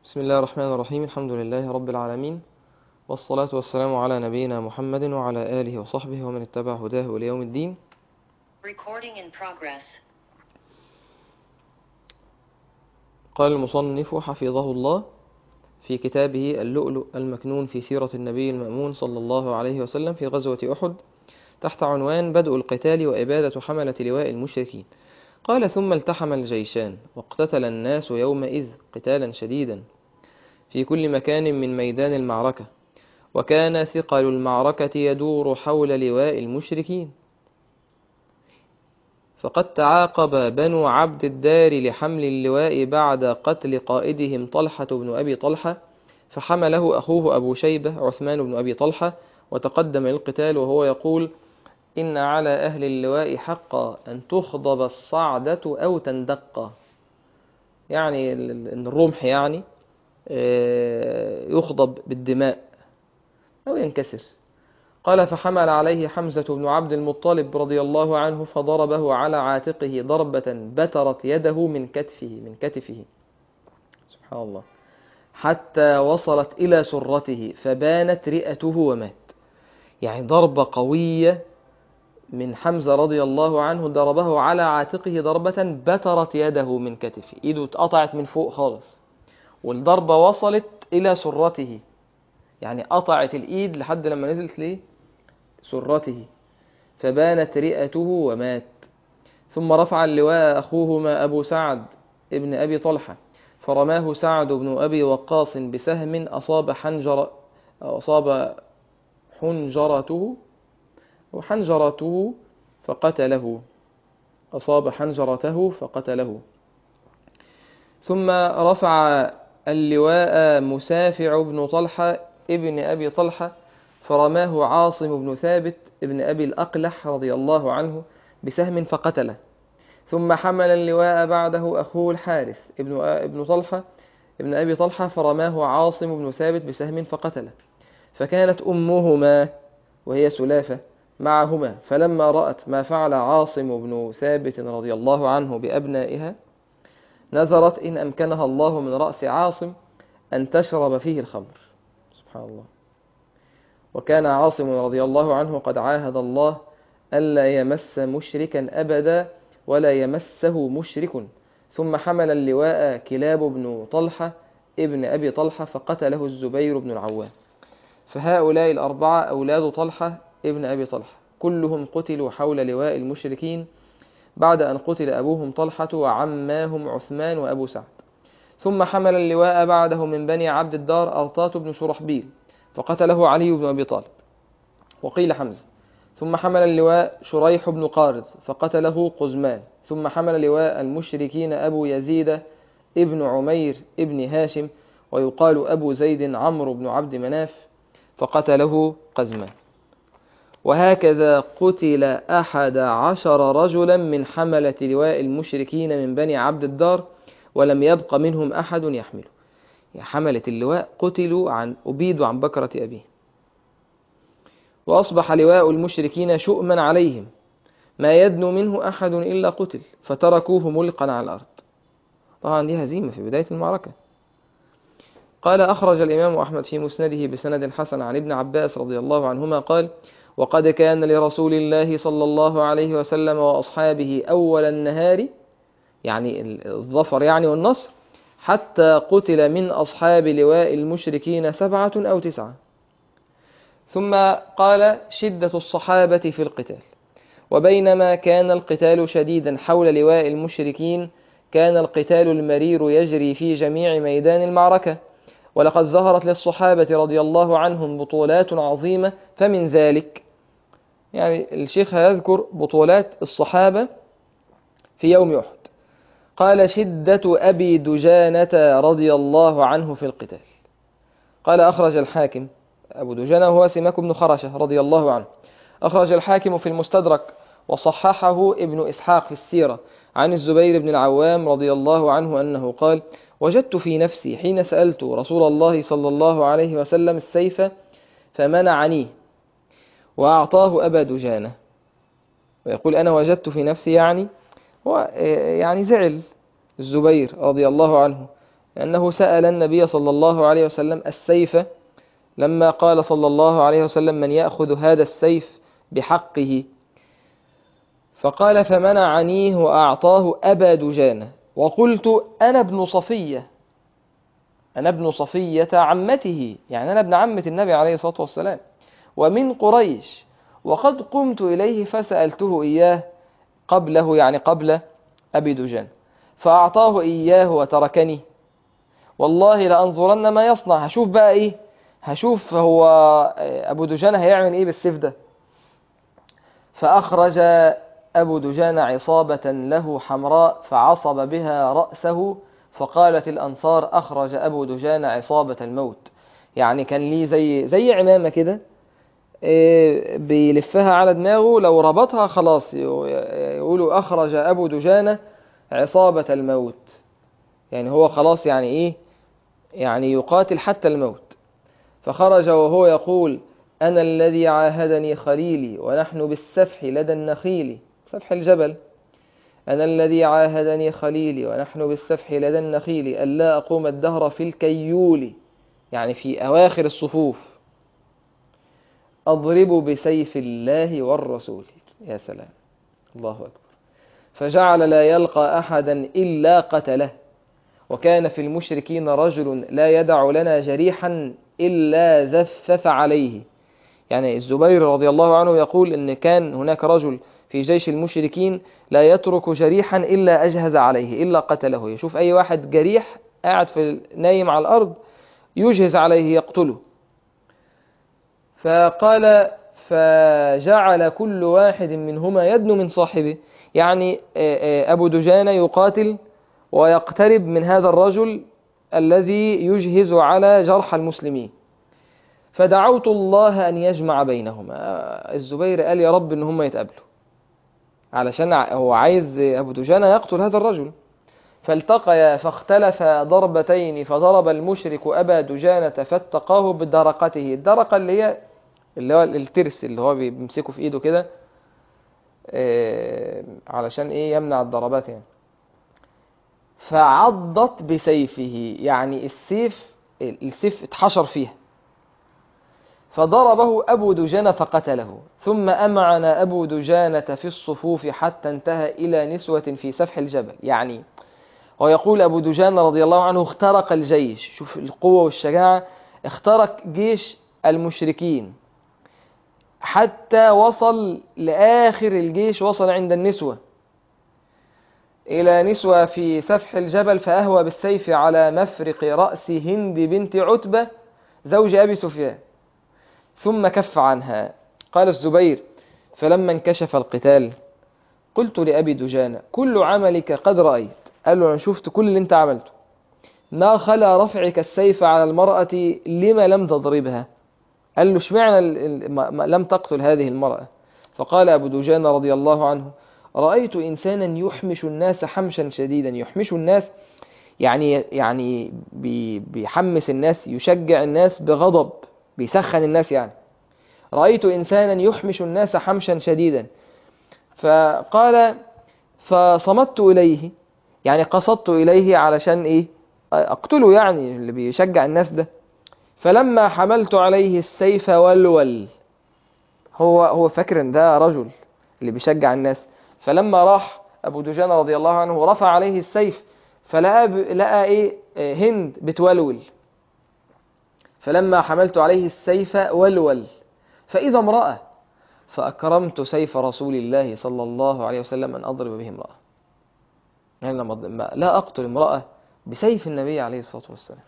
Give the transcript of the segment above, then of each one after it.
بسم الله الرحمن الرحيم. الحمد لله رب العالمين، والصلاة والسلام على نبينا محمد وعلى آله وصحبه ومن اتبع هداه إلى يوم الدين. قال المصنف حفظه الله في كتابه اللؤلؤ المكنون في سيرة النبي المأمون صلى الله عليه وسلم في غزوة أحد تحت عنوان بدء القتال وإبادة حملة لواء المشركين. قال: ثم التحم الجيشان واقتتل الناس يومئذ قتالا شديدا في كل مكان من ميدان المعركة، وكان ثقل المعركة يدور حول لواء المشركين، فقد تعاقب بنو عبد الدار لحمل اللواء بعد قتل قائدهم طلحة بن أبي طلحة، فحمله أخوه أبو شيبة عثمان بن أبي طلحة وتقدم للقتال وهو يقول: إن على أهل اللواء حقا أن تخضب الصعدة أو تندق، يعني إن الرمح يعني يخضب بالدماء أو ينكسر. قال: فحمل عليه حمزة بن عبد المطلب رضي الله عنه فضربه على عاتقه ضربة بترت يده من كتفه سبحان الله، حتى وصلت إلى سرته فبانت رئته ومات. يعني ضربة قوية من حمزة رضي الله عنه، ضربه على عاتقه ضربة بترت يده من كتفه، إيده اتقطعت من فوق خالص، والضربة وصلت إلى سرته، يعني قطعت الإيد لحد لما نزلت ليه سرته، فبانت رئته ومات. ثم رفع اللواء أخوهما أبو سعد ابن أبي طلحة، فرماه سعد بن أبي وقاص بسهم أصاب حنجرته فقتله، أصاب حنجرته فقتله. ثم رفع اللواء مسافع بن طلحة ابن أبي طلحة، فرماه عاصم بن ثابت ابن أبي الأقلح رضي الله عنه بسهم فقتله. ثم حمل اللواء بعده أخوه الحارث ابن طلحة ابن أبي طلحة، فرماه عاصم بن ثابت بسهم فقتله. فكانت أمهما وهي سلافة معهما، فلما رأت ما فعل عاصم بن ثابت رضي الله عنه بأبنائها نذرت إن أمكنها الله من رأس عاصم أن تشرب فيه الخمر. سبحان الله. وكان عاصم رضي الله عنه قد عاهد الله ألا يمس مشركا أبدا ولا يمسه مشرك. ثم حمل اللواء كلاب بن طلحة ابن أبي طلحة، فقتله الزبير بن العوام. فهؤلاء الأربعة أولاد طلحة ابن أبي طلحة كلهم قتلوا حول لواء المشركين بعد أن قتل أبوهم طلحة وعماهم عثمان وأبو سعد. ثم حمل اللواء بعده من بني عبد الدار أرطاة بن شرحبيل، فقتله علي بن أبي طالب وقيل حمزة. ثم حمل اللواء شريح بن قارض، فقتله قزمان. ثم حمل لواء المشركين أبو يزيد ابن عمير ابن هاشم، ويقال أبو زيد عمرو بن عبد مناف، فقتله قزمان. وهكذا قتل 11 رجلا من حملة لواء المشركين من بني عبد الدار، ولم يبق منهم أحد يحمله. حملة اللواء قتلوا أبيدوا عن بكرة أبيه. وأصبح لواء المشركين شؤما عليهم، ما يدنو منه أحد إلا قتل، فتركوه ملقا على الأرض. طبعا دي هزيمة في بداية المعركة. قال: أخرج الإمام أحمد في مسنده بسند حسن عن ابن عباس رضي الله عنهما قال: وقد كان لرسول الله صلى الله عليه وسلم وأصحابه أول النهار، يعني الظفر يعني والنصر، حتى قتل من أصحاب لواء المشركين 7 أو 9. ثم قال: شدة الصحابة في القتال. وبينما كان القتال شديدا حول لواء المشركين، كان القتال المرير يجري في جميع ميدان المعركة، ولقد ظهرت للصحابة رضي الله عنهم بطولات عظيمة. فمن ذلك، يعني الشيخ هيذكر بطولات الصحابة في يوم أحد. قال: شدة أبي دجانة رضي الله عنه في القتال. قال: أخرج الحاكم، أبو دجانة هو سماك بن خرشة رضي الله عنه، أخرج الحاكم في المستدرك وصححه ابن إسحاق في السيرة عن الزبير بن العوام رضي الله عنه أنه قال: وجدت في نفسي حين سألت رسول الله صلى الله عليه وسلم السيف فمنعني وأعطاه أبا دجانة. ويقول: أنا وجدت في نفسي، يعني هو يعني زعل الزبير رضي الله عنه أنه سأل النبي صلى الله عليه وسلم السيف، لما قال صلى الله عليه وسلم: من يأخذ هذا السيف بحقه؟ فقال: فمنعنيه وأعطاه أبا دجانة. وقلت: أنا ابن صفية، أنا ابن صفية عمته، يعني أنا ابن عمة النبي عليه الصلاة والسلام، ومن قريش، وقد قمت إليه فسألته إياه قبله، يعني قبل أبي دجان، فأعطاه إياه وتركني. والله لأنظرن ما يصنع، هشوف بقى إيه، هشوف هو أبو دجان هيعمل إيه بالسيف ده. فأخرج أبو دجان عصابة له حمراء فعصب بها رأسه، فقالت الأنصار: أخرج أبو دجان عصابة الموت. يعني كان ليه زي عمامة كده، بيلفها على دماغه، لو ربطها خلاص يقولوا: أخرج أبو دجان عصابة الموت، يعني هو خلاص، يعني إيه، يعني يقاتل حتى الموت. فخرج وهو يقول: أنا الذي عاهدني خليلي ونحن بالسفح لدى النخيل، سفح الجبل، أنا الذي عاهدني خليلي ونحن بالسفح لدى النخيل ألا أقوم الدهر في الكيول، يعني في أواخر الصفوف، أضرب بسيف الله والرسول. يا سلام، الله أكبر. فجعل لا يلقى أحدا إلا قتله، وكان في المشركين رجل لا يدع لنا جريحا إلا زفف عليه. يعني الزبير رضي الله عنه يقول إن كان هناك رجل في جيش المشركين لا يترك جريحا إلا أجهز عليه، إلا قتله. يشوف أي واحد جريح قاعد في نايم على الأرض يجهز عليه يقتله. فقال: فجعل كل واحد منهما يدنو من صاحبه، يعني أبو دجانة يقاتل ويقترب من هذا الرجل الذي يجهز على جرح المسلمين. فدعوت الله أن يجمع بينهما. الزبير قال: يا رب إن هم يتقابلوا، علشان هو عايز أبو دجانة يقتل هذا الرجل. فالتقيا فاختلف ضربتين، فضرب المشرك أبا دجانة فاتقاه بدرقته. الدرقة اللي هو الترس اللي هو بيمسكه في إيده كده، علشان إيه، يمنع الضربات يعني. فعضت بسيفه، يعني السيف اتحشر فيها، فضربه أبو دجانة فقتله. ثم أمعن أبو دجانة في الصفوف حتى انتهى إلى نسوة في سفح الجبل. يعني ويقول أبو دجانة رضي الله عنه: اخترق الجيش، شوف القوة والشجاعة، اخترق جيش المشركين حتى وصل لآخر الجيش، وصل عند النسوة، إلى نسوة في سفح الجبل، فأهوى بالسيف على مفرق رأس هند بنت عتبة زوج أبي سفيان، ثم كف عنها. قال الزبير: فلما انكشف القتال قلت لأبي دجانة: كل عملك قد رأيت. قال له: أنا شفت كل اللي انت عملته، ما خلا رفعك السيف على المرأة لما لم تضربها. قال له: اشمعنى لم تقتل هذه المرأة؟ فقال أبو دجانة رضي الله عنه: رأيت إنسانا يحمش الناس حمشا شديدا. يحمش الناس يعني بيحمس الناس، يشجع الناس بغضب، بيسخن الناس يعني. رأيت إنسانا يحمش الناس حمشا شديدا. فقال: فصمت إليه، يعني قصدت إليه علشان إيه، أقتله، يعني اللي بيشجع الناس ده. فلما حملت عليه السيف ولول، هو فاكر ان ده رجل اللي بيشجع الناس. فلما راح أبو دجانة رضي الله عنه ورفع عليه السيف، لقى إيه، هند بتولول. فلما حملت عليه السيف ولول فإذا امرأة، فأكرمت سيف رسول الله صلى الله عليه وسلم أن أضرب به امرأة، يعني لا أقتل امرأة بسيف النبي عليه الصلاة والسلام.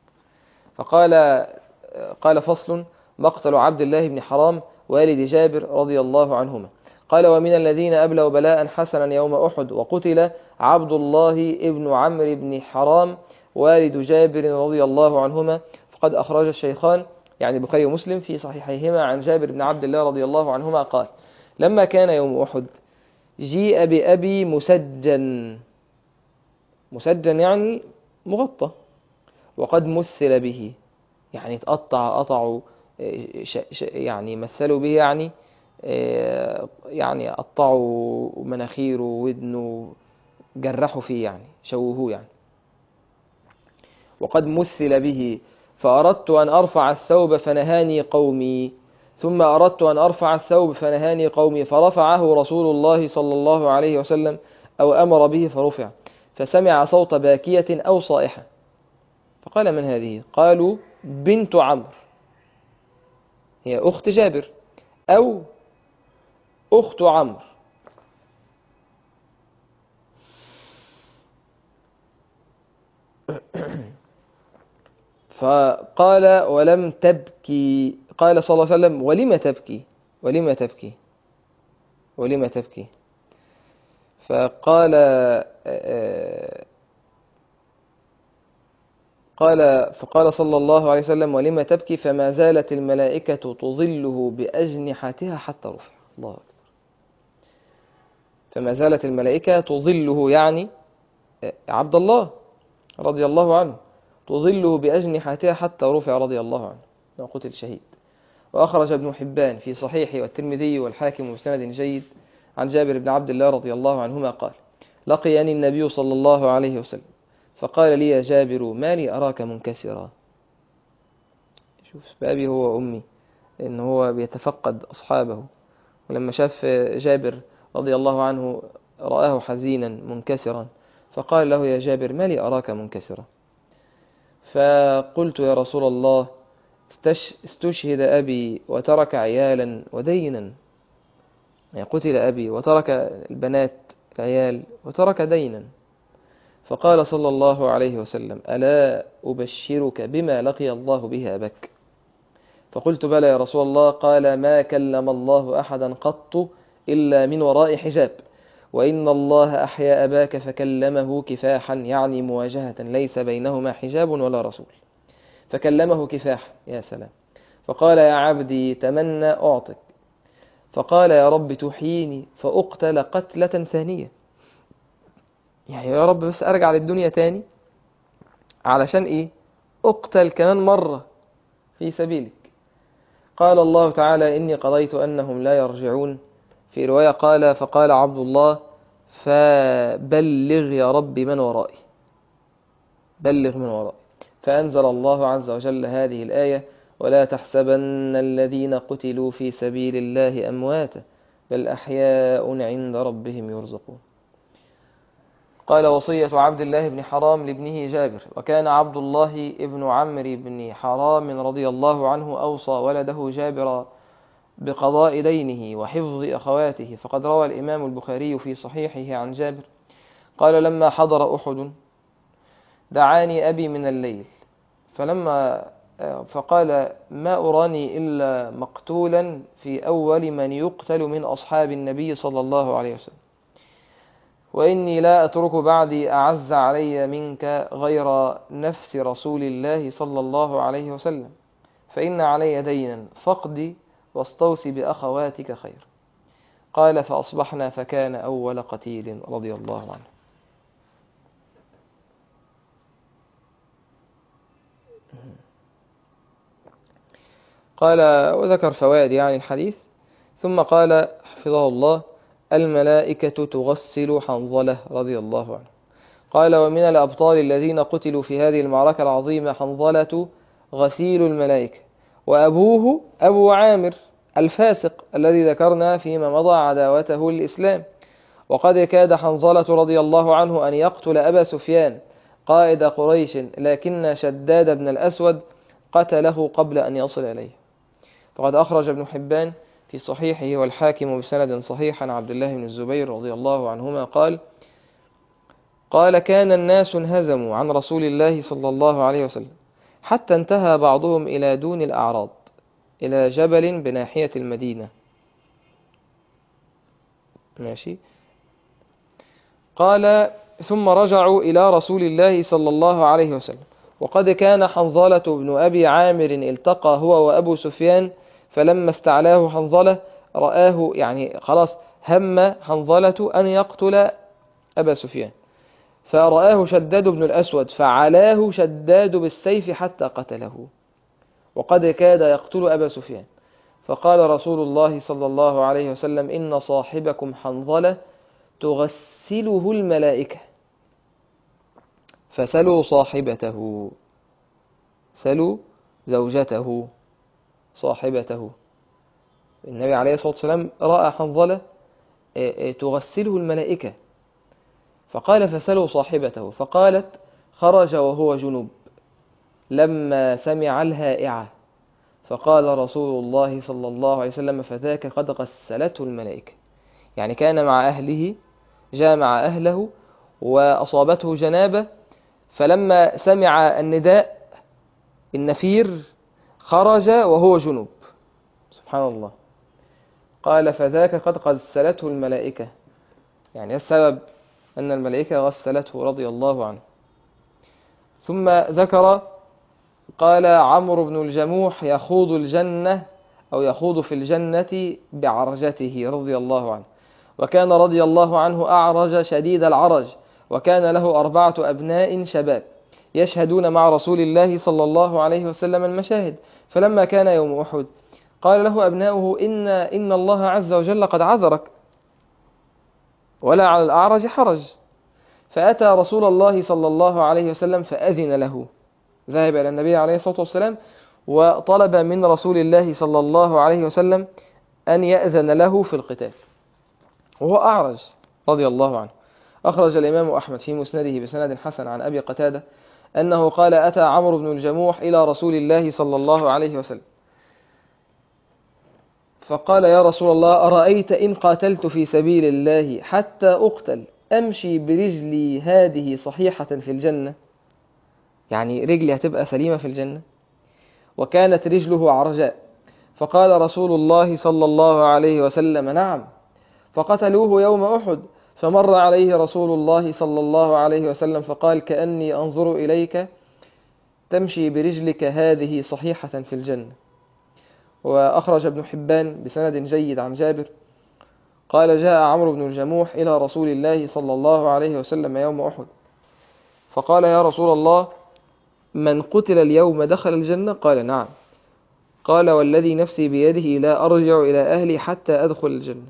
قال: فصل: مقتل عبد الله بن حرام والد جابر رضي الله عنهما. قال: ومن الذين أبلوا بلاء حسنا يوم أحد وقتل عبد الله بن عمرو بن حرام والد جابر رضي الله عنهما. فقد أخرج الشيخان، يعني البخاري ومسلم، في صحيحيهما عن جابر بن عبد الله رضي الله عنهما قال: لما كان يوم أحد جيء بأبي مسجن، مسجن يعني مغطى، وقد مثل به، يعني قطعوا يعني مثلوا به، يعني قطعوا مناخيره ودنه، جرحوا فيه، يعني شوهوه يعني. وقد مثل به، فأردت أن أرفع الثوب فنهاني قومي، ثم أردت أن أرفع الثوب فنهاني قومي، فرفعه رسول الله صلى الله عليه وسلم أو أمر به فرفع، فسمع صوت باكية أو صائحة، فقال: من هذه؟ قالوا: بنت عمرو، هي أخت جابر أو أخت عمرو. فقال: ولم تبكي. قال صلى الله عليه وسلم: ولم تبكي؟ ولم تبكي؟ ولم تبكي؟ فقال فقال صلى الله عليه وسلم: ولم تبكي؟ فما زالت الملائكة تظله بأجنحتها حتى رفع. الله أكبر. فما زالت الملائكة تظله، يعني عبد الله رضي الله عنه، تظله بأجنحتها حتى رفع رضي الله عنه وقتل شهيد. وأخرج ابن حبان في صحيحه والترمذي والحاكم بسند جيد عن جابر بن عبد الله رضي الله عنهما قال: لقيني النبي صلى الله عليه وسلم فقال لي: يا جابر، ما لي أراك منكسرا؟ شوف بأبي هو وأمي إن هو بيتفقد أصحابه، ولما شاف جابر رضي الله عنه رآه حزينا منكسرا، فقال له: يا جابر، ما لي أراك منكسرا؟ فقلت: يا رسول الله، استشهد أبي وترك عيالا ودينا، يعني قتل أبي وترك البنات العيال وترك دينا. فقال صلى الله عليه وسلم: ألا أبشرك بما لقي الله به أباك؟ فقلت: بلى يا رسول الله. قال: ما كلم الله أحدا قط إلا من وراء حجاب، وإن الله أحيا أباك فكلمه كفاحا، يعني مواجهة ليس بينهما حجاب ولا رسول، فكلمه كفاحا. يا سلام. فقال: يا عبدي تمنى أعطك. فقال: يا رب تحييني فأقتل قتلة ثانية، يعني يا رب بس أرجع للدنيا تاني علشان إيه؟ أقتل كمان مرة في سبيلك. قال الله تعالى: إني قضيت أنهم لا يرجعون. في رواية قال: فقال عبد الله: فبلغ يا رب من ورائي، بلغ من ورائي. فأنزل الله عز وجل هذه الآية: ولا تحسبن الذين قتلوا في سبيل الله أمواتا بل أحياء عند ربهم يرزقون. قال: وصية عبد الله بن حرام لابنه جابر. وكان عبد الله بن عمرو بن حرام رضي الله عنه أوصى ولده جابر بقضاء دينه وحفظ أخواته، فقد روى الإمام البخاري في صحيحه عن جابر قال: لما حضر أحد دعاني أبي من الليل فقال: ما أراني إلا مقتولا في أول من يقتل من أصحاب النبي صلى الله عليه وسلم، وإني لا أترك بعدي أعز علي منك غير نفس رسول الله صلى الله عليه وسلم، فإن علي دينا فاقضي واستوصي بأخواتك خير. قال: فأصبحنا فكان أول قتيل رضي الله عنه. قال: وذكر فوائد يعني الحديث، ثم قال حفظه الله: الملائكة تغسل حنظلة رضي الله عنه. قال: ومن الأبطال الذين قتلوا في هذه المعركة العظيمة حنظلة غسيل الملائكة، وأبوه أبو عامر الفاسق الذي ذكرنا فيما مضى عداوته للإسلام. وقد كاد حنظلة رضي الله عنه أن يقتل أبا سفيان قائد قريش، لكن شداد بن الأسود قتله قبل أن يصل إليه. فقد أخرج ابن حبان في صحيحه والحاكم بسند صحيح عن عبد الله بن الزبير رضي الله عنهما قال: كان الناس انهزموا عن رسول الله صلى الله عليه وسلم حتى انتهى بعضهم إلى دون الأعراض، إلى جبل بناحية المدينة. ماشي. قال: ثم رجعوا إلى رسول الله صلى الله عليه وسلم، وقد كان حنظلة بن أبي عامر التقى هو وأبو سفيان، فلما استعلاه حنظلة رآه، يعني خلاص هم حنظلة أن يقتل أبا سفيان، فرآه شداد بن الأسود فعلاه شداد بالسيف حتى قتله، وقد كاد يقتل أبا سفيان. فقال رسول الله صلى الله عليه وسلم: إن صاحبكم حنظلة تغسله الملائكة، فسلوا صاحبته. سلوا زوجته صاحبته. النبي عليه الصلاة والسلام رأى حنظلة تغسله الملائكة، فقال فسلوا صاحبته، فقالت خرج وهو جنوب لما سمع الهائعة، فقال رسول الله صلى الله عليه وسلم فذاك قد غسلته الملائكة. يعني كان مع أهله، جاء مع أهله وأصابته جنابة، فلما سمع النداء النفير خرج وهو جنوب. سبحان الله. قال فذاك قد غسلته الملائكة، يعني السبب أن الملائكة غسلته رضي الله عنه. ثم ذكر قال عمرو بن الجموح يخوض الجنة أو يخوض في الجنة بعرجته رضي الله عنه، وكان رضي الله عنه أعرج شديد العرج، وكان له 4 أبناء شباب يشهدون مع رسول الله صلى الله عليه وسلم المشاهد. فلما كان يوم أحد قال له أبناؤه إن الله عز وجل قد عذرك ولا على الأعرج حرج. فأتى رسول الله صلى الله عليه وسلم فأذن له، ذهب إلى النبي عليه الصلاة والسلام وطلب من رسول الله صلى الله عليه وسلم أن يأذن له في القتال وهو أعرج رضي الله عنه. أخرج الإمام أحمد في مسنده بسند حسن عن أبي قتادة أنه قال أتى عمرو بن الجموح إلى رسول الله صلى الله عليه وسلم فقال يا رسول الله أرأيت إن قاتلت في سبيل الله حتى أقتل أمشي برجلي هذه صحيحة في الجنة؟ يعني رجلي هتبقى سليمة في الجنة. وكانت رجله عرجاء، فقال رسول الله صلى الله عليه وسلم نعم. فقتلوه يوم أحد، فمر عليه رسول الله صلى الله عليه وسلم فقال كأني أنظر إليك تمشي برجلك هذه صحيحة في الجنة. وأخرج ابن حبان بسند جيد عن جابر قال جاء عمرو بن الجموح إلى رسول الله صلى الله عليه وسلم يوم أحد فقال يا رسول الله من قتل اليوم دخل الجنة؟ قال نعم. قال والذي نفسي بيده لا أرجع إلى أهلي حتى أدخل الجنة.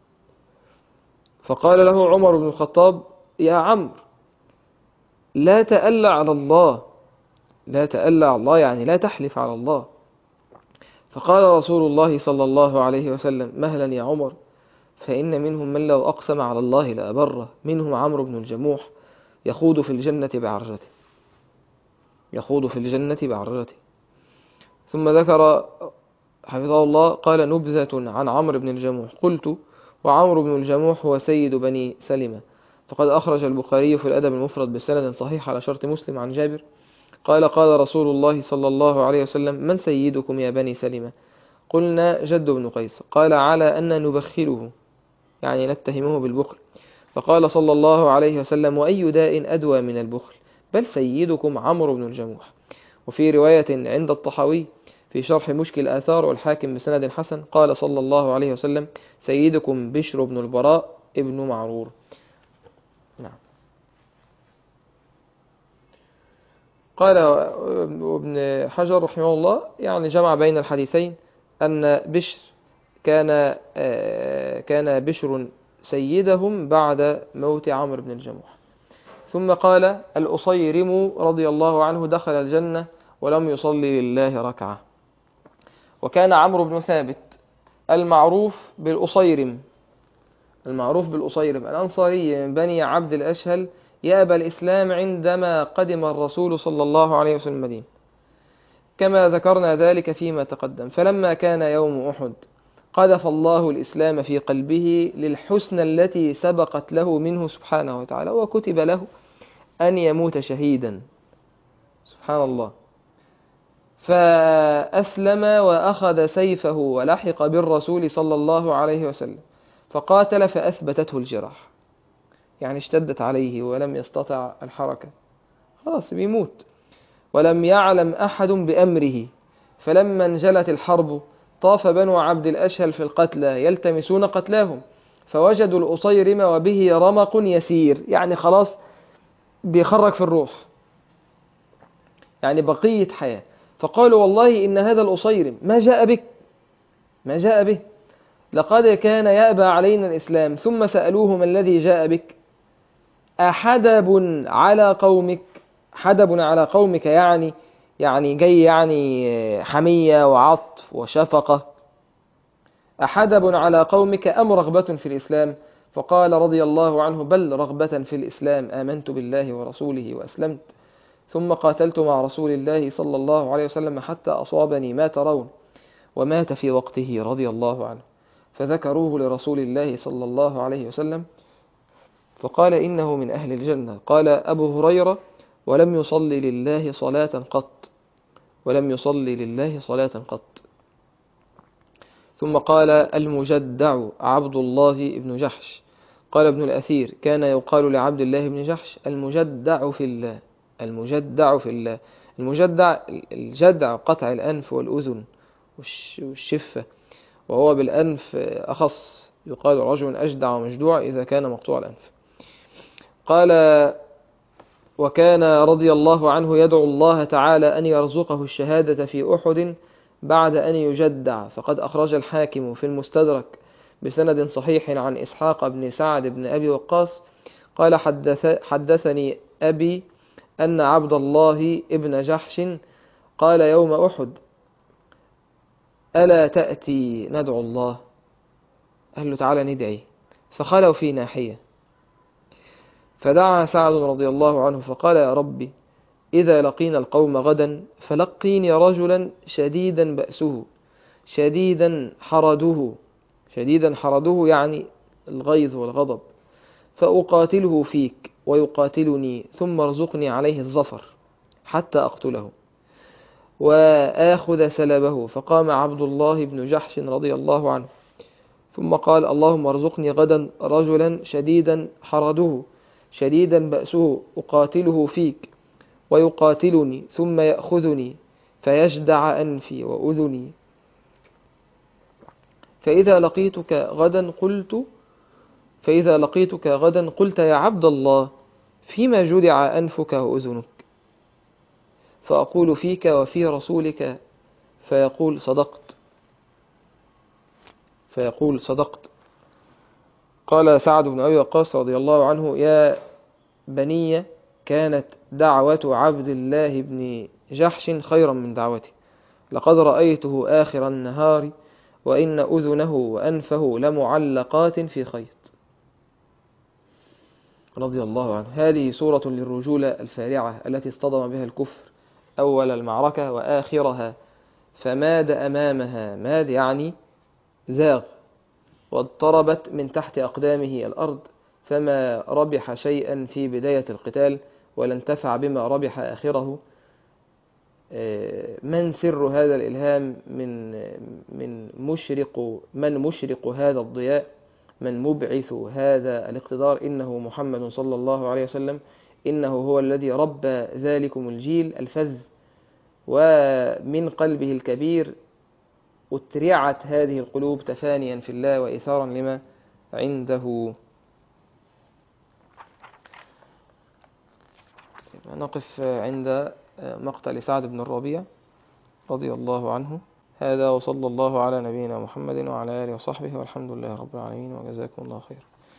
فقال له عمر بن الخطاب يا عمرو لا تألى على الله، لا تألى على الله يعني لا تحلف على الله. فقال رسول الله صلى الله عليه وسلم مهلا يا عمر، فإن منهم من لو أقسم على الله لأبره، منهم عمرو بن الجموح يخوض في الجنة بعرجته، يخوض في الجنة بعرجته. ثم ذكر حفظه الله قال نبذة عن عمرو بن الجموح قلت وعمرو بن الجموح هو سيد بني سلمة. فقد أخرج البخاري في الأدب المفرد بسند صحيح على شرط مسلم عن جابر قال قال رسول الله صلى الله عليه وسلم من سيدكم يا بني سلمة؟ قلنا جد بن قيس. قال على أن نبخله يعني نتهمه بالبخل. فقال صلى الله عليه وسلم وأي داء أدوى من البخل؟ بل سيدكم عمرو بن الجموح. وفي رواية عند الطحاوي في شرح مشكل الآثار والحاكم بسند حسن قال صلى الله عليه وسلم سيدكم بشر بن البراء ابن معرور. نعم. قال ابن حجر رحمه الله يعني جمع بين الحديثين أن بشر كان بشر سيدهم بعد موت عمرو بن الجموح. ثم قال الأصيرم رضي الله عنه دخل الجنة ولم يصلي لله ركعة. وكان عمرو بن ثابت المعروف بالأصيرم، المعروف بالأصيرم الأنصاري من بني عبد الأشهل يأبى الإسلام عندما قدم الرسول صلى الله عليه وسلم المدينة كما ذكرنا ذلك فيما تقدم. فلما كان يوم أحد قذف الله الإسلام في قلبه للحسنى التي سبقت له منه سبحانه وتعالى، وكتب له أن يموت شهيدا. سبحان الله. فأسلم وأخذ سيفه ولحق بالرسول صلى الله عليه وسلم فقاتل فأثبتته الجراح، يعني اشتدت عليه ولم يستطع الحركة، خلاص بيموت. ولم يعلم أحد بأمره. فلما انجلت الحرب طاف بنو عبد الأشهل في القتلى يلتمسون قتلاهم فوجدوا الأصيرم وبه رمق يسير، يعني خلاص بيخرج في الروح، يعني بقية حياة. فقالوا والله إن هذا الأصيرم ما جاء بك، ما جاء به، لقد كان يأبى علينا الإسلام. ثم سألوه ما الذي جاء بك؟ أحدب على قومك؟ حدب على قومك يعني يعني جاي يعني حمية وعطف وشفقة. أحدب على قومك أم رغبة في الإسلام؟ فقال رضي الله عنه: بل رغبة في الإسلام، آمنت بالله ورسوله وأسلمت، ثم قاتلت مع رسول الله صلى الله عليه وسلم حتى أصابني ما ترون، ومات في وقته رضي الله عنه. فذكروه لرسول الله صلى الله عليه وسلم فقال: إنه من أهل الجنة. قال أبو هريرة: ولم يصلي لله صلاة قط، ولم يصلي لله صلاة قط. ثم قال: المجدع عبد الله بن جحش. قال ابن الأثير: كان يقال لعبد الله بن جحش: المجدع في الله، المجدع في الله. المجدع، الجدع قطع الأنف والأذن والشفة، وهو بالأنف أخص، يقال رجل أجدع ومجدوع إذا كان مقطوع الأنف. قال: وكان رضي الله عنه يدعو الله تعالى أن يرزقه الشهادة في أحد بعد أن يجدع. فقد أخرج الحاكم في المستدرك بسند صحيح عن إسحاق بن سعد بن أبي وقاص قال: حدثني أبي أن عبد الله ابن جحش قال يوم أحد: ألا تأتي ندعو الله؟ قال له: تعالى ندعي. فخلوا في ناحية، فدعا سعد رضي الله عنه فقال: يا ربي، إذا لقينا القوم غدا فلقيني رجلا شديدا بأسه شديدا حرده، شديدا حرده يعني الغيظ والغضب، فأقاتله فيك ويقاتلني، ثم ارزقني عليه الظفر حتى أقتله وآخذ سلبه. فقام عبد الله بن جحش رضي الله عنه ثم قال: اللهم ارزقني غدا رجلا شديدا حرده شديدا بأسه، أقاتله فيك ويقاتلني، ثم يأخذني فيجدع أنفي وأذني، فإذا لقيتك غدا قلت: يا عبد الله، فيما جدع أنفك وأذنك؟ فأقول: فيك وفي رسولك. فيقول: صدقت. قال سعد بن أبي وقاص رضي الله عنه: يا بني، كانت دعوة عبد الله بن جحش خيرا من دعوتي، لقد رأيته آخر النهار وإن أذنه وأنفه لمعلقات في خيط. رضي الله عنه. هذه صورة للرجولة الفارعة التي اصطدم بها الكفر أول المعركة وآخرها، فماد أمامها، ماد يعني زاغ، واضطربت من تحت أقدامه الأرض، فما ربح شيئا في بداية القتال ولا انتفع بما ربح آخره. من سر هذا الإلهام؟ من مشرق هذا الضياء؟ من مبعث هذا الاقتدار؟ إنه محمد صلى الله عليه وسلم، إنه هو الذي ربى ذلكم الجيل الفذ، ومن قلبه الكبير أترعت هذه القلوب تفانيا في الله وإثارا لما عنده. نقف عند مقتل سعد بن الربيع رضي الله عنه. هذا، وصلى الله على نبينا محمد وعلى آله وصحبه، والحمد لله رب العالمين، وجزاكم الله خير.